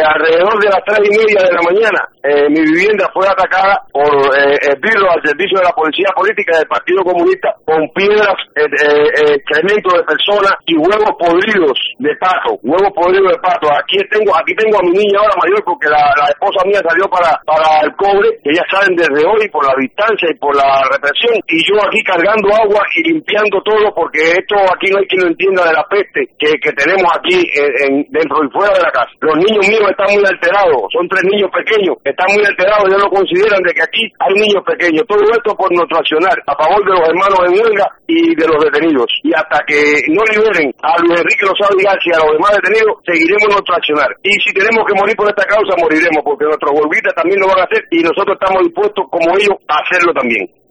alrededor de las 3:30 de la mañana, mi vivienda fue atacada por esbirros al servicio de la policía política del Partido Comunista con piedras, excrementos de personas y huevos podridos de pato, Aquí tengo a mi niña ahora mayor porque la esposa mía salió para el cobre, que ya saben desde hoy por la distancia y por la represión, y yo aquí cargando agua y limpiando todo porque esto aquí no hay quien lo entienda de la peste que tenemos aquí dentro y fuera de la casa. Los niños míos están muy alterados, son 3 niños pequeños, están muy alterados, ellos lo consideran de que aquí hay niños pequeños. Todo esto por nuestro accionar a favor de los hermanos en huelga y de los detenidos. Y hasta que no liberen a Luis Enrique Lozada y García y a los demás detenidos, seguiremos nuestro accionar. Y si tenemos que morir por esta causa, moriremos, porque nuestros huelguistas también lo van a hacer y nosotros estamos dispuestos, como ellos, a hacerlo también.